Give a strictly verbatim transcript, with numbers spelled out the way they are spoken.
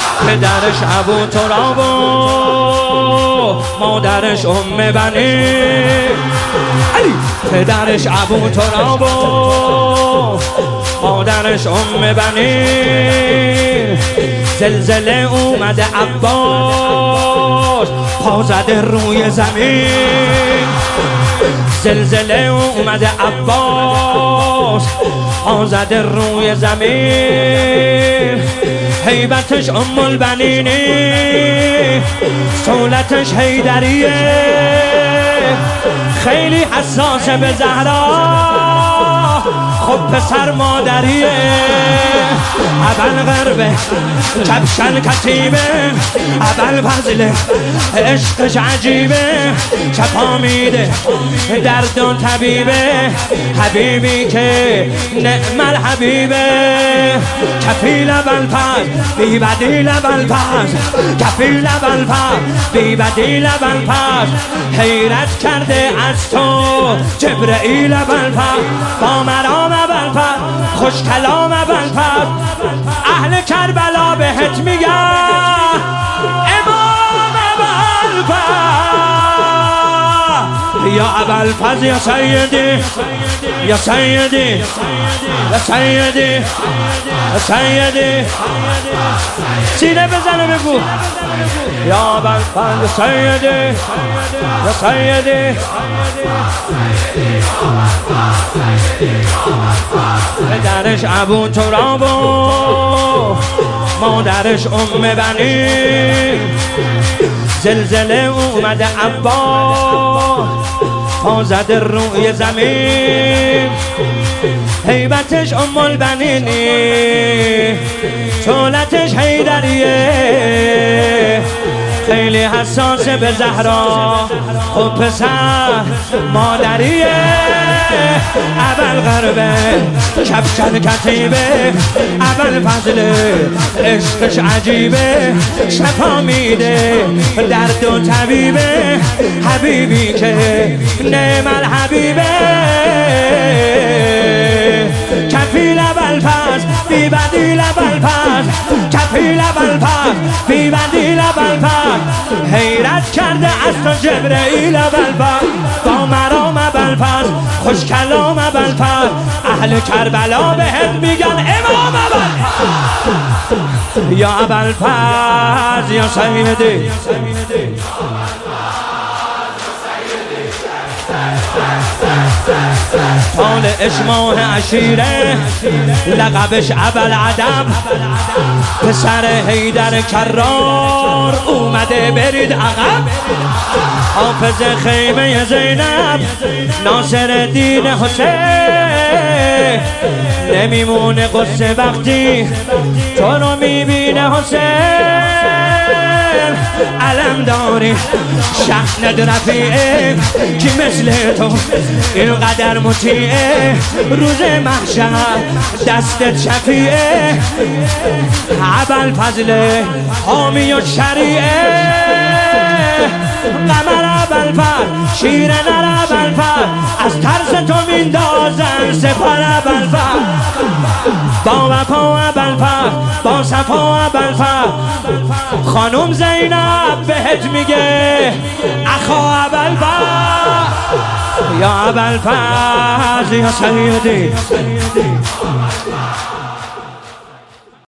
پدرش ابو تراب و مادرش ام بنی علی. پدرش ابو تراب و مادرش ام بنی. زلزله اومده عباس پا زده روی زمین. زلزله اومده عباس پا زده روی زمین. هیبتش ام البنینی سولتش حیدریه. خیلی حساسه به زهرا خب پسر مادریه. اول غربه کبشن کتیبه اول فضله عشقش عجیبه. شفا میده درد و طبیبه حبیبی که نعم الحبیبه. کفیل اول پس بی بدیل اول پس کفیل اول پس بی بدیل اول پس. حیرت کرده از تو جبرئیل اول پس با مرام اول پس خوش کلام اول پس. اهل کربلا بهت میگن امام اول پس. یا اول پس یا سیدی یا سیدی یا سیدی یا سیدی. سینه بزنه بگو یا اول پس یا سیدی یا سیدی. پدرش ابو تراب و مادرش ام بنی. زلزله اومده عباس پا زده روی زمین. هیبتش ام البنینی سولتش حیدریه. خیلی حساسه به زهرا خب پسر مادریه. اول غربه کبشن کتیبه اول فضله عشقش عجیبه. شفا میده درد و طبیبه حبیبی که نعم الحبیبه. کفیل اول پس بی بدیل اول پس کفیل اول پس بی بدیل اول پس. حیرت کرده از تو جبرئیل اول پس با مرام اول پس خوش کلام اول پس. اهل کربلا بهت میگن امام اول پس یا اول پس یا سیدی. طالعش ماه عشیره لقبش اول ادب. پسر حیدر کرار اومده برید عقب. حافظ خیمه زینب ناصر دین حسین. نمیمونه قصه وقتی تو رو میبینه حسین. علم داری شأنت رفیعه کی مثل تو اینقدر مطیعه. روز محشر دستت شفیعه. اول فضله حامی و شریعه. قمر اول پر شیر نر اول پر از ترس تو میندازن سپر اول پر. با وفا اول پر با صفا اول پر. خانم زینب بهت میگه اخا اول پر یا اول پر یا سیدی.